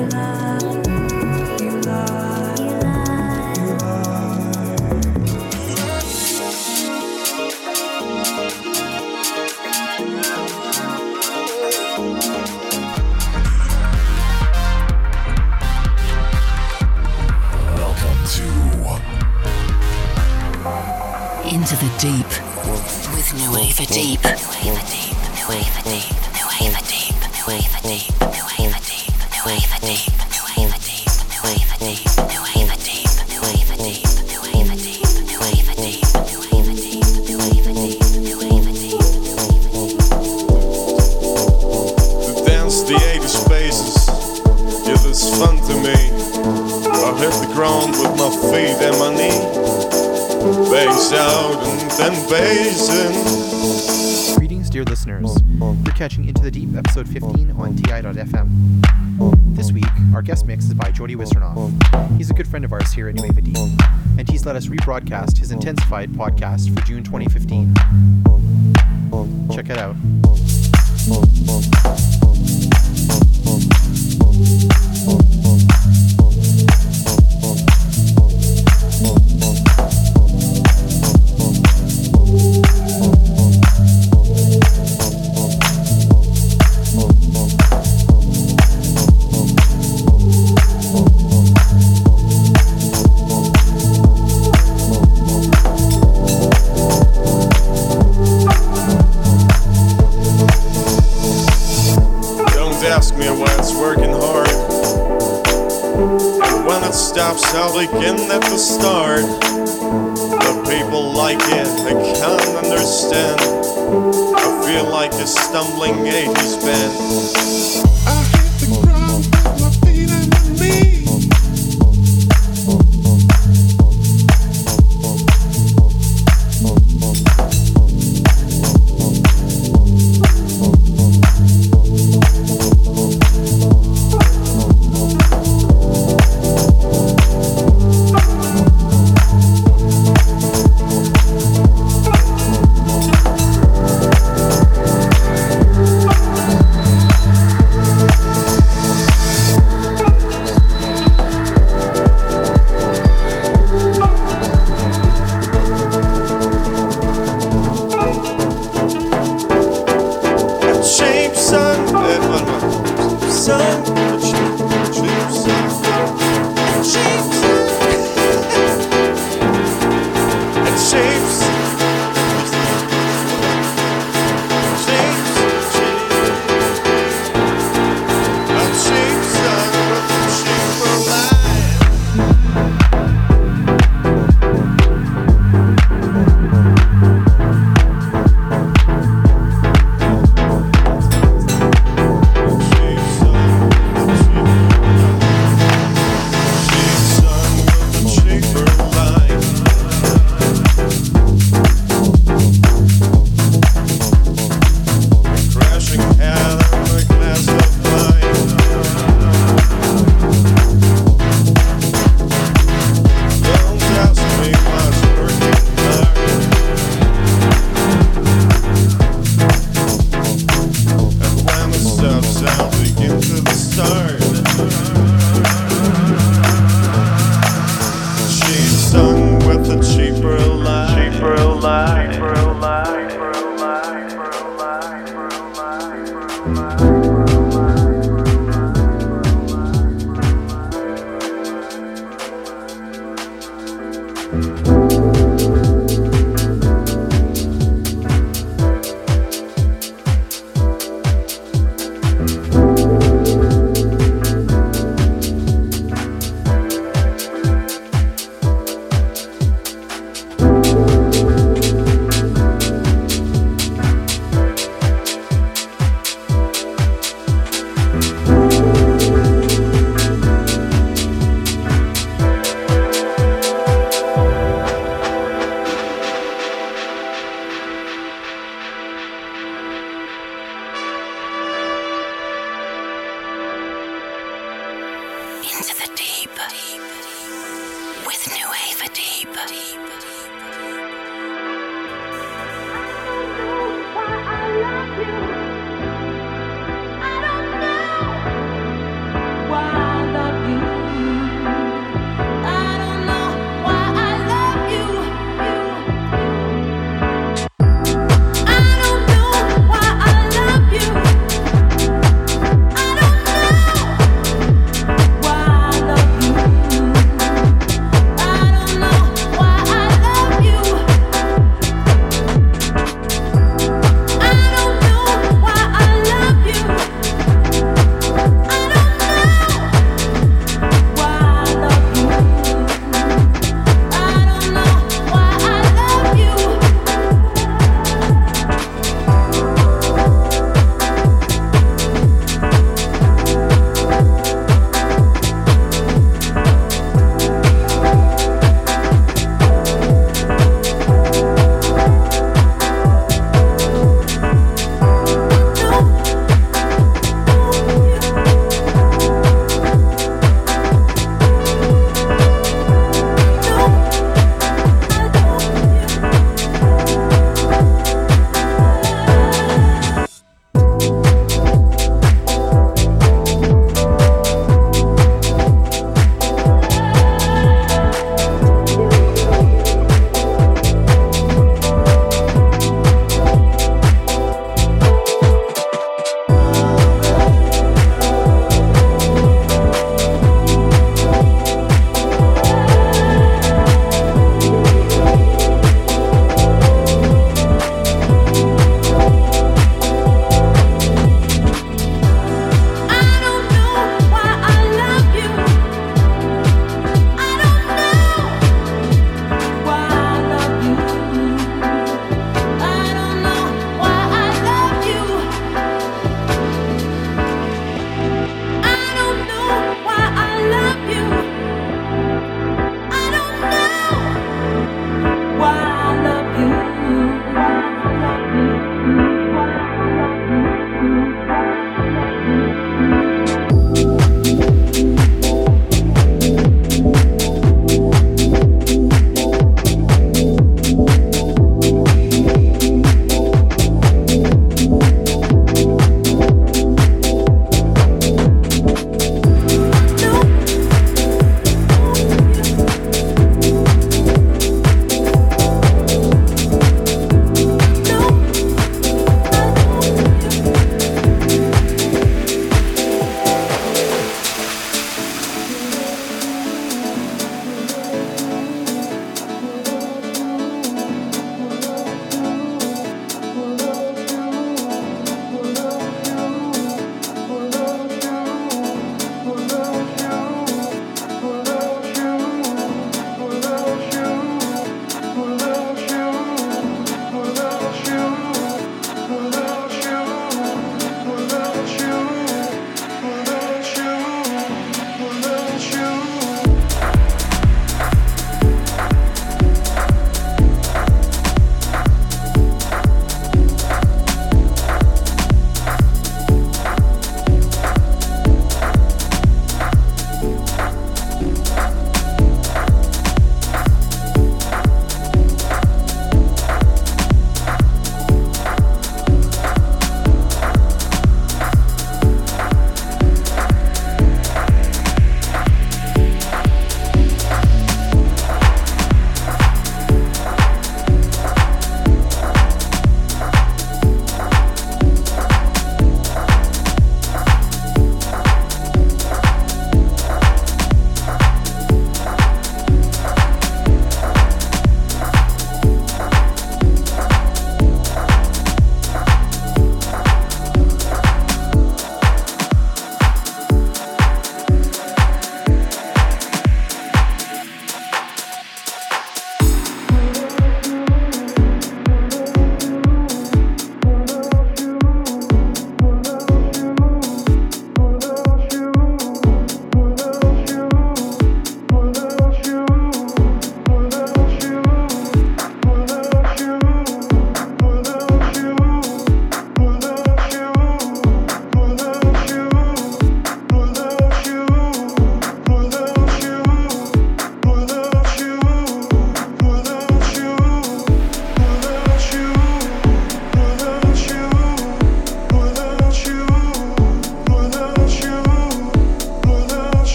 Into the deep with New Wave Deep. New Wave Deep. New Wave Deep. New Wave Deep. New Wave Deep. New Wave Deep. New Wave Deep. New Wave Deep. New Wave Deep. New Wave Deep. New Wave Deep. New Wave Deep. New Wave Deep. New Wave Deep. New Wave Deep. New Wave Deep. To dance the 80 spaces, yeah, that's fun to me. I hit the ground with my feet and my knee. Bass out and then bass in. Greetings, dear listeners. You're catching Into the Deep, episode 15 on TI.fm. This week, our guest mix is by Jody Wisternoff. He's a good friend of ours here at New Wave Deep, and he's let us rebroadcast his Intensified podcast for June 2015. Check it out. I'll begin at the start. The people like it, I can't understand. I feel like a stumbling 80s band. I hit the ground with my feet and my knees.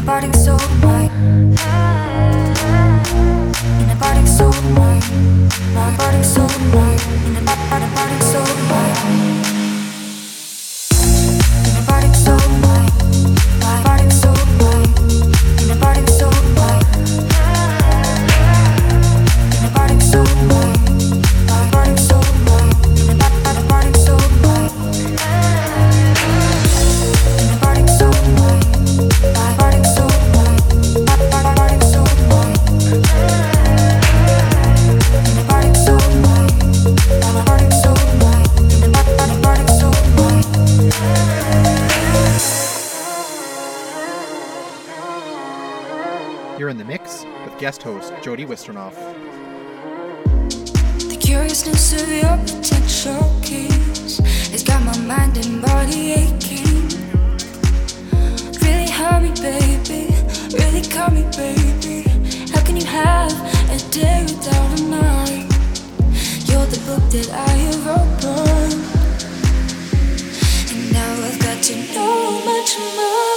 You're in the mix with guest host Jody Wisternoff. The curiousness of your potential keys has got my mind and body aching. Really hurt me, baby. Really cut me, baby. How can you have a day without a night? You're the book that I have opened, and now I've got to know much more.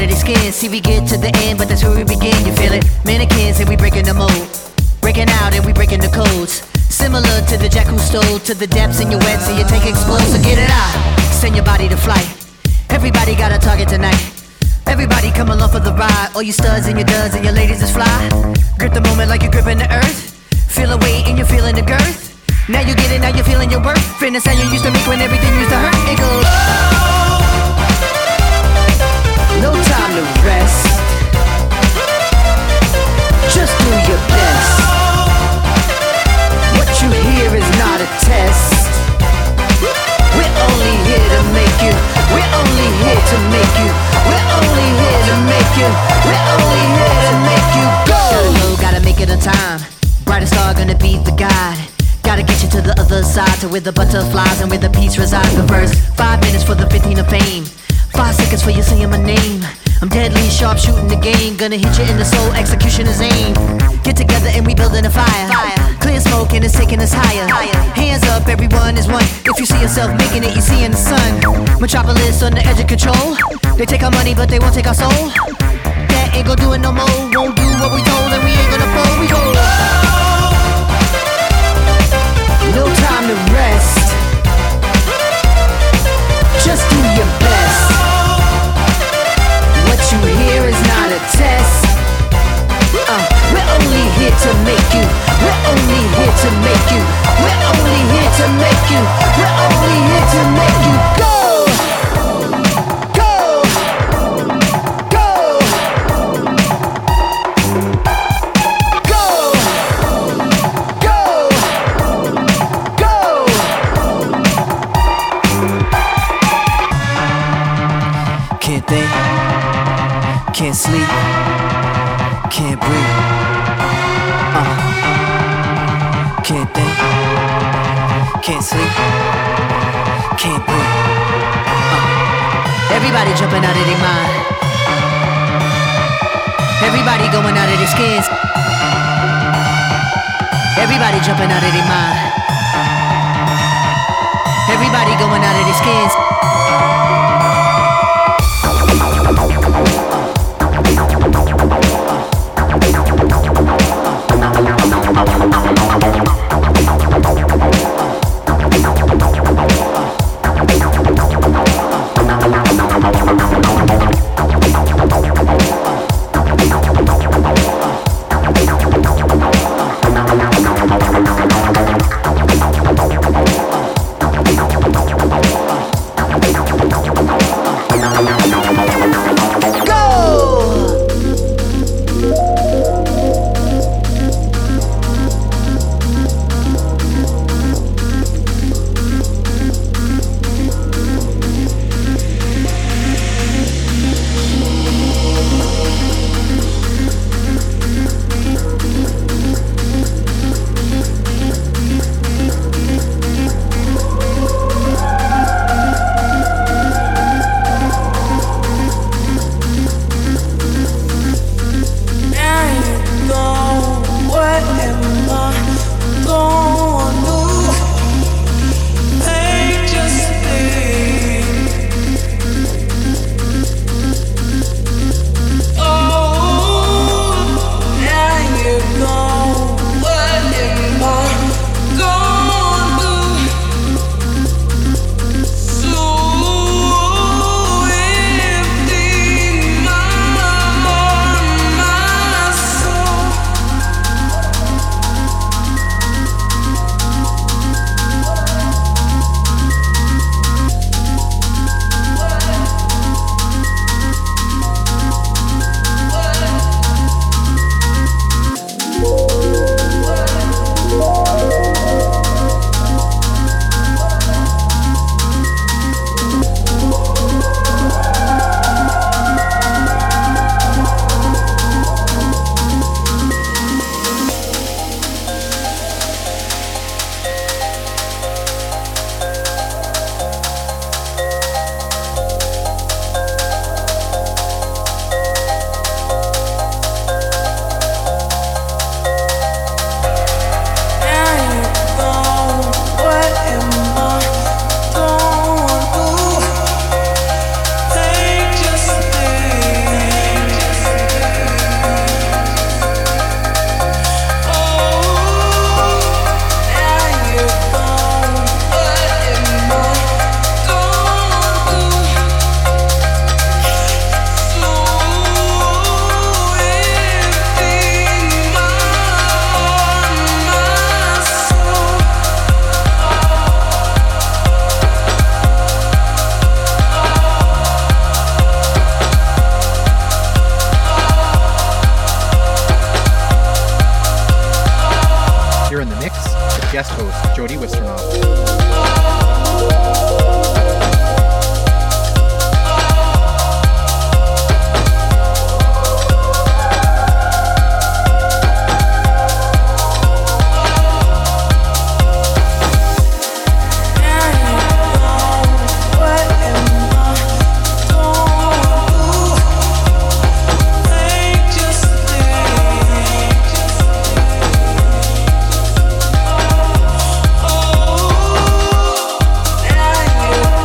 of their skin. See, we get to the end, but that's where we begin. You feel it? Mannequins and we breaking the mold, breaking out and we breaking the codes. Similar to the jack who stole to the depths in your wet, so you take explode. So get it out, send your body to flight. Everybody got a target tonight. Everybody come along for the ride. All you studs and your duds and your ladies is fly. Grip the moment like you're gripping the earth. Feel a weight and you're feeling the girth. Now you get it, now you're feeling your worth. Friend the sound you used to make when everything used to hurt. It goes. No time to rest. Just do your best. What you hear is not a test. We're only here to make you. We're only here to make you. We're only here to make you. We're only here to make you go. Gotta go, gotta make it on time. Brightest star gonna be the guide. Gotta get you to the other side, to where the butterflies and where the peace resides. But first, 5 minutes for the 15 of fame. 5 seconds for you saying my name. I'm deadly sharp shooting the game. Gonna hit you in the soul, execution is aim. Get together and we building a fire. Clear smoke and it's taking us higher. Hands up, everyone is one. If you see yourself making it, you see in the sun. Metropolis on the edge of control. They take our money, but they won't take our soul. That ain't gon' do it no more. Won't do what we told, and we ain't gonna fold. We go. No time to rest. Just do your best. What you hear is not a test. We're only here to make you. We're only here to make you. We're only here to make you. We're only here to make you go. Go. Go. Go. Go. Go. Can't think, can't sleep, can't breathe. Can't think, can't sleep, can't breathe. Everybody jumping out of their mind. Everybody going out of their skins. Everybody jumping out of their mind. Everybody going out of their skins. guest host, Jody Wisternoff. Yeah.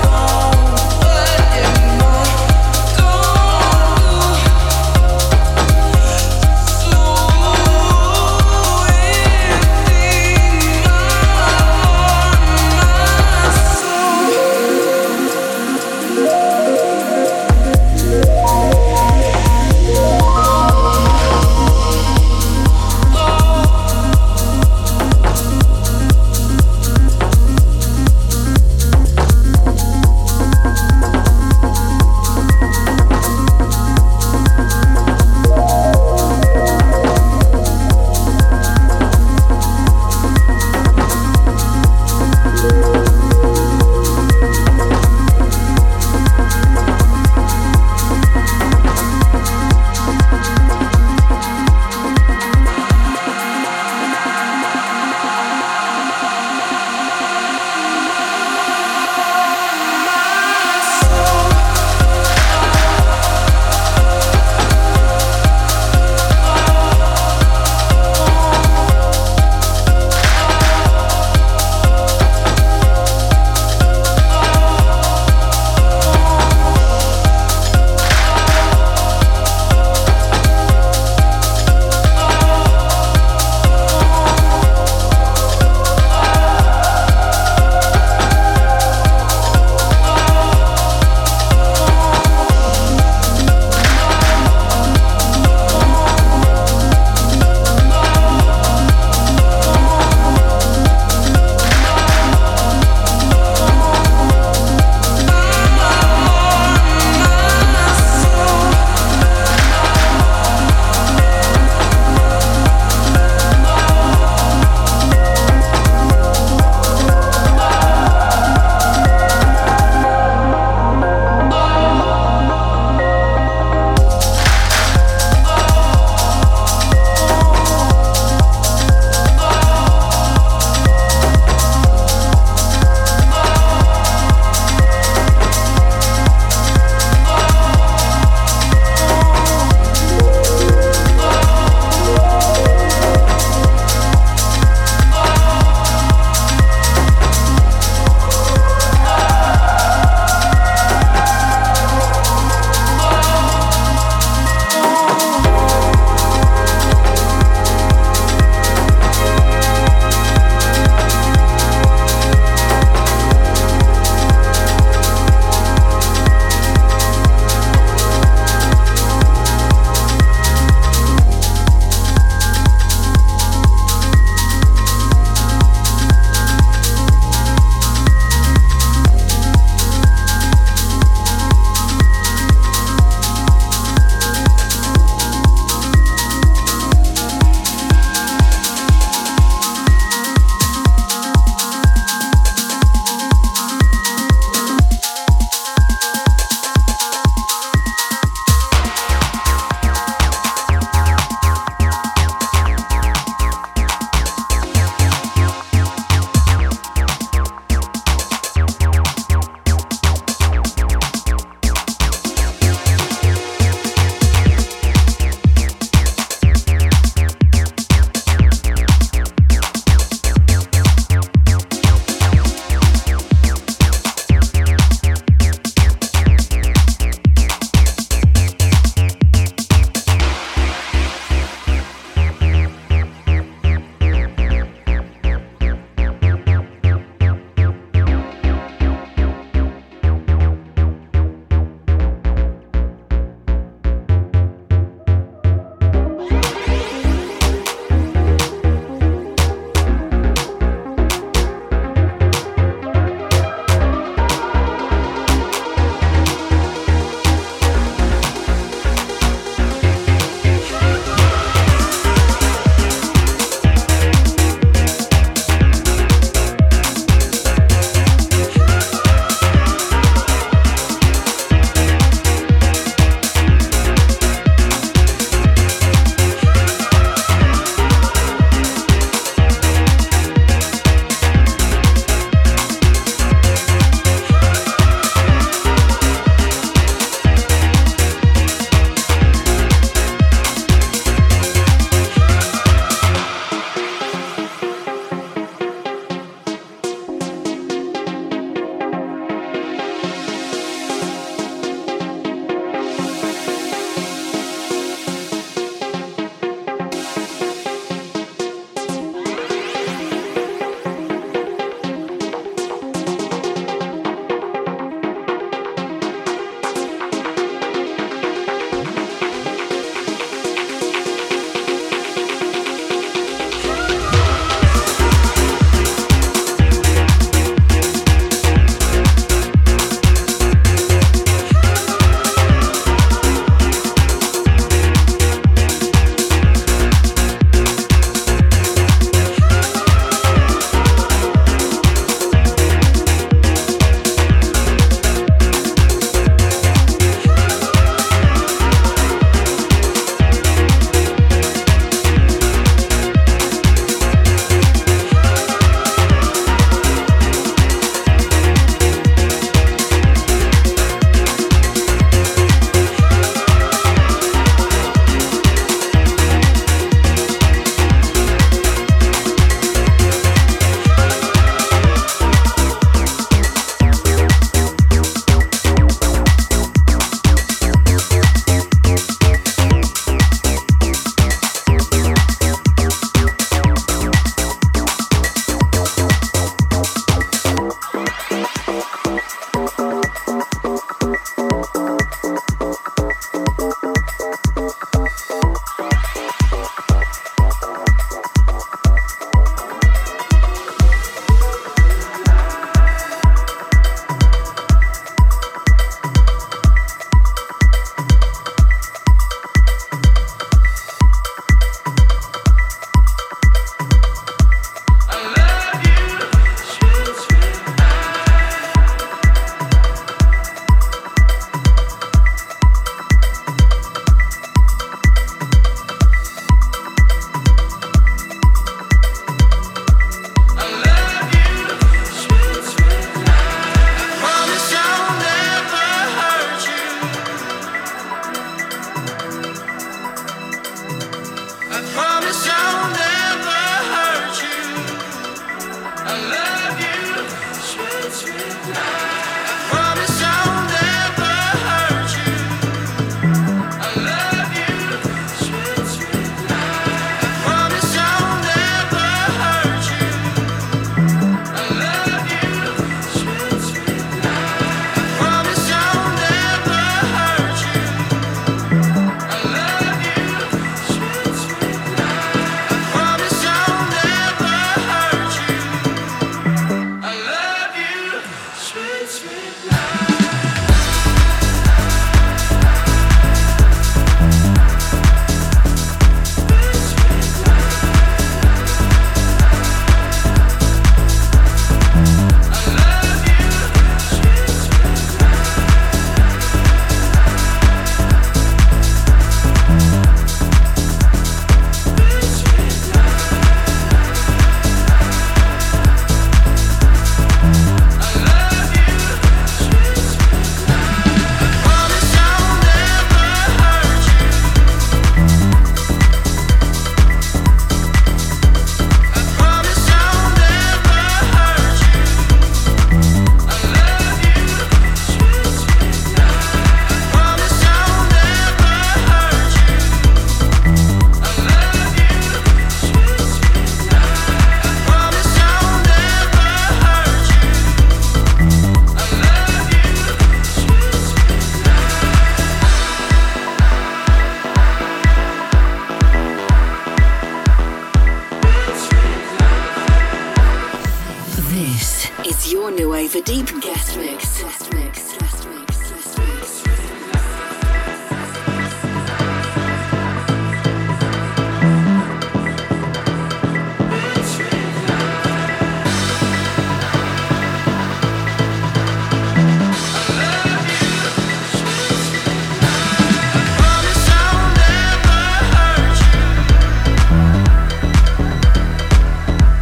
This is your New Wave for Deep guest mix. Guest mix. Guest mix. Guest mix.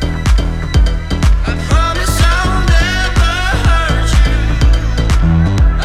I promise I'll never hurt you.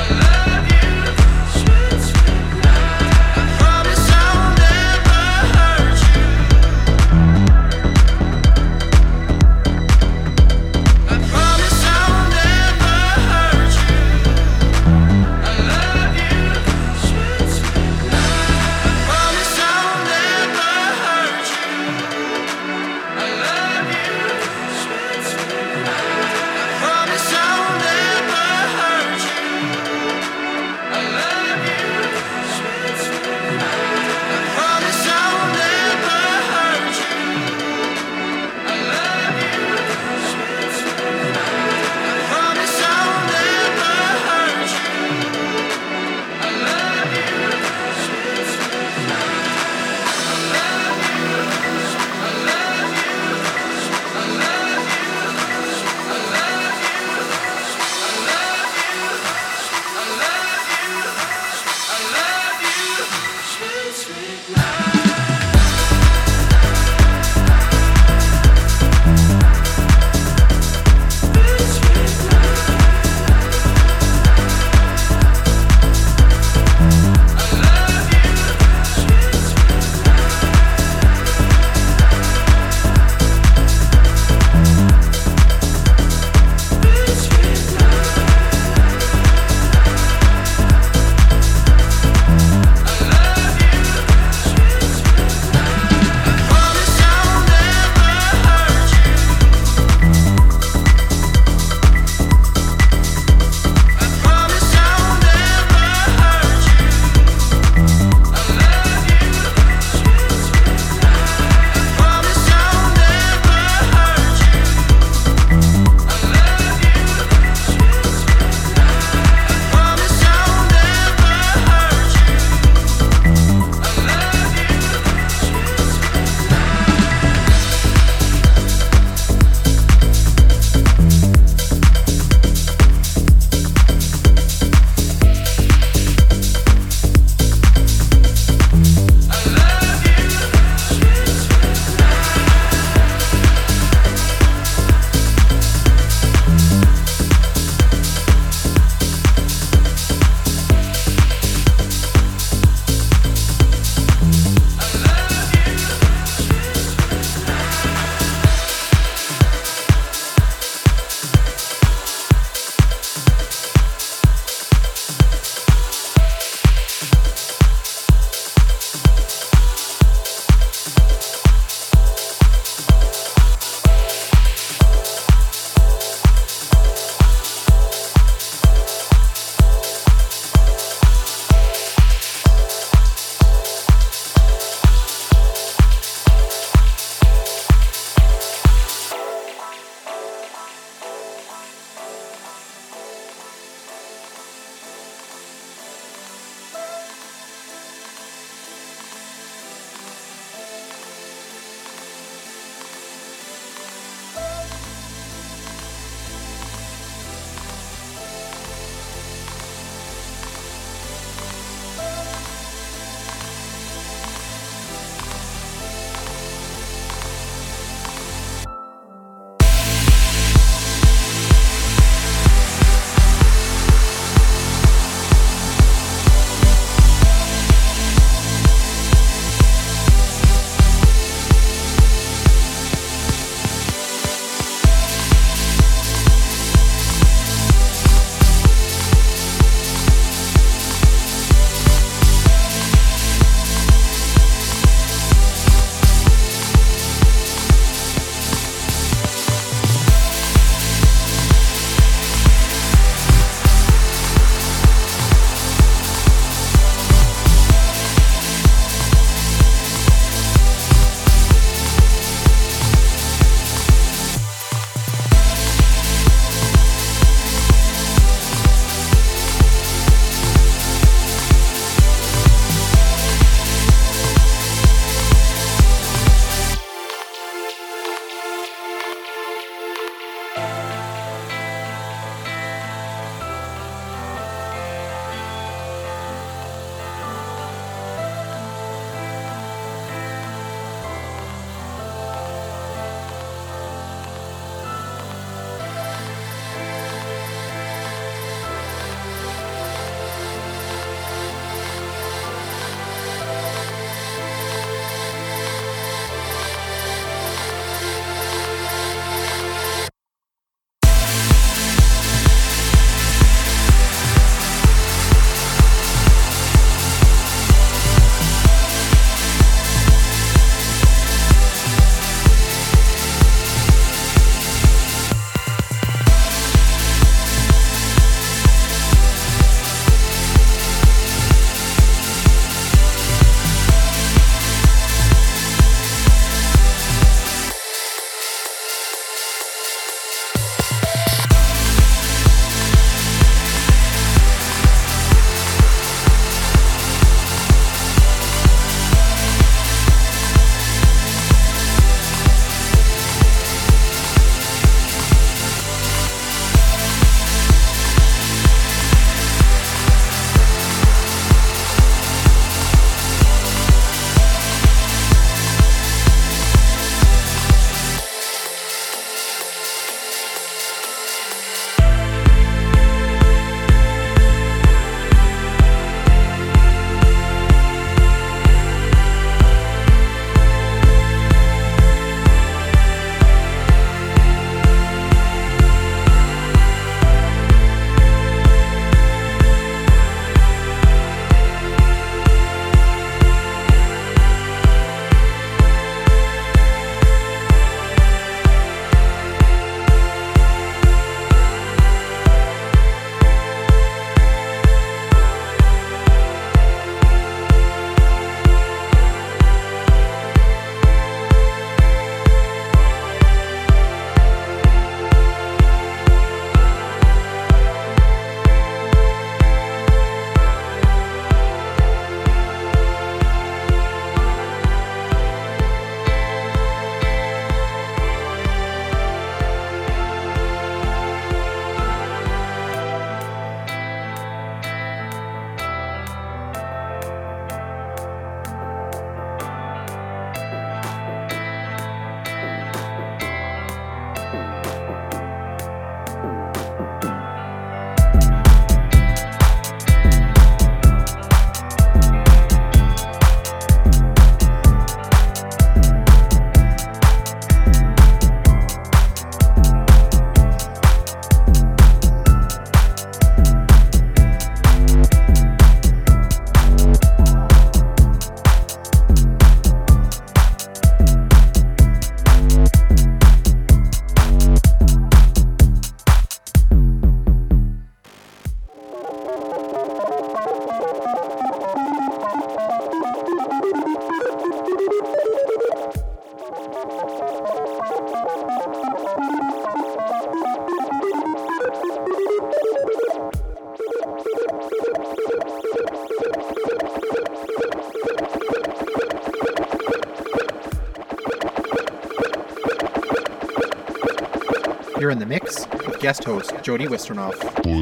You're in the mix with guest host Jody Wisternoff.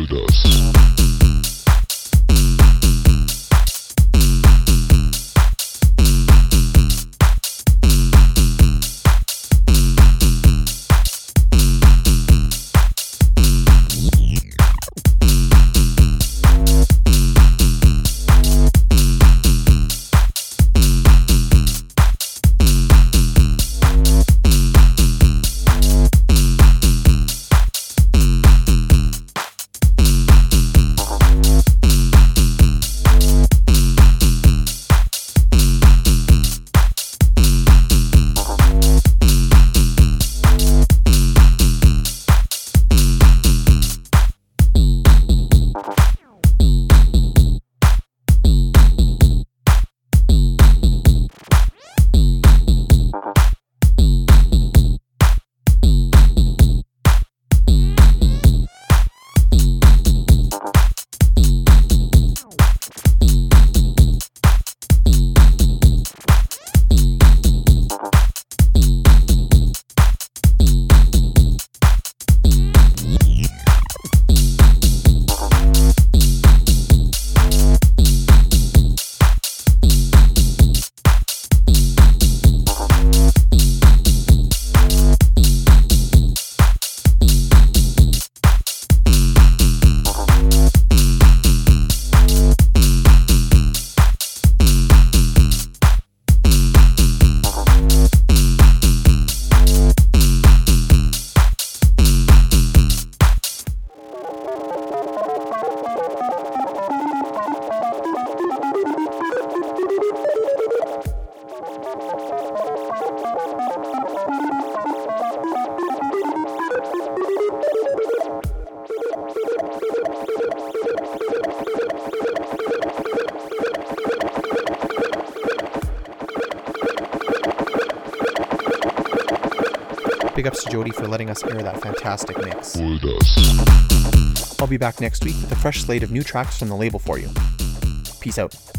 Big ups to Jody for letting us air that fantastic mix. I'll be back next week with a fresh slate of new tracks from the label for you. Peace out.